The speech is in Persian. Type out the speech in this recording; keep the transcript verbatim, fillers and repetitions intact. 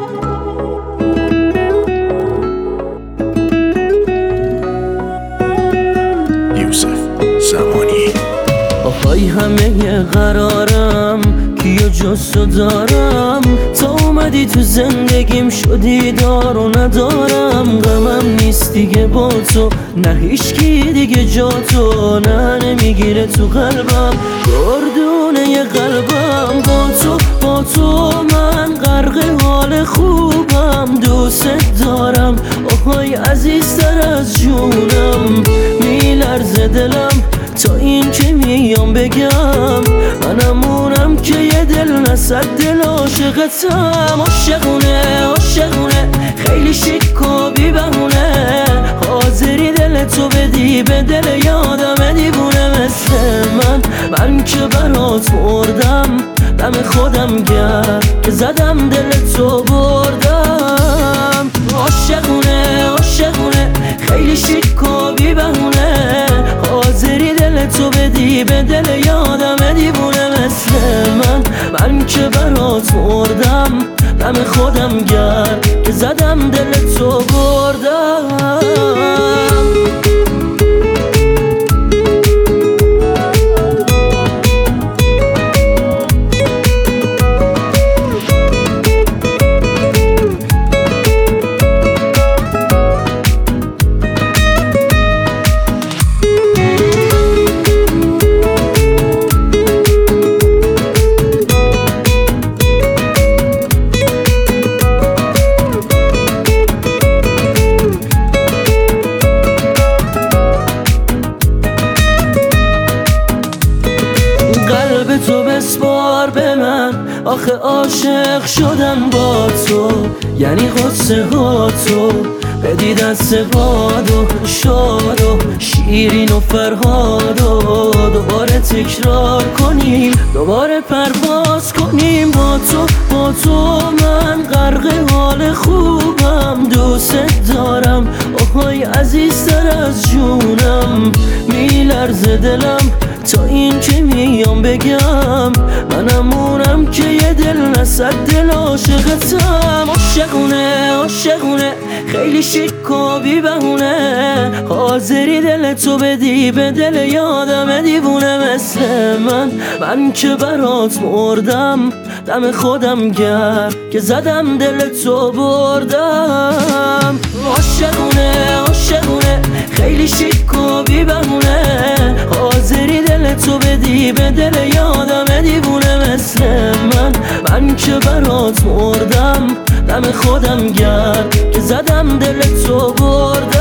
یوسف زمانی. آهای همه قرارم کیو جز تو دارم، تا اومدی تو زندگیم شدی دار و ندارم. غمم نیست دیگه با تو، نه هیچکی دیگه جا تو، نه نمیگیره تو قلبم گردونه قلبم. با تو با تو من غرق حال خوبم، دوست دارم آهای عزیزتر از جونم. میلرزه دلم تا این که میام بگم، منمونم که یه دل نصد دل عاشقتم. عاشقونه عاشقونه خیلی شیک و بی بهونه، حاضری دل تو بدی به دل یادم دیوونه مثل من. من که برات مردم دم خودم گرد که زدم دل تو بردم. عاشقونه عاشقونه خیلی شیک و بی بهونه، حاضری دل تو بدی به دل یادم دیوونه مثل من. من که برات مردم دم خودم گرد که زدم دل تو بردم. تو بسپار به من، آخه عاشق شدن با تو یعنی قصه ها تو بدی دست باد و شاد و شیرین و فرهاد و دوباره تکرار کنیم، دوباره پرواز کنیم. با تو با تو من غرق حال خوبم، دوست دارم آهای عزیزتر از جونم. میلرزه دلم تا این که میام بگم، منمونم که یه دل نصد دل عاشقتم. عاشقونه عاشقونه خیلی شیک و بی بهونه، حاضری دل تو بدی به دل یادم دیوونه مثل من. من که برات مردم دم خودم گرد که زدم دل تو بردم. عاشقونه عاشقونه خیلی شیک و بی بهونه، حاضری دل تو بدی به دل یادم دیوونه مثل من. من که برات مردم دم خودم گرد که زدم دل تو بردم.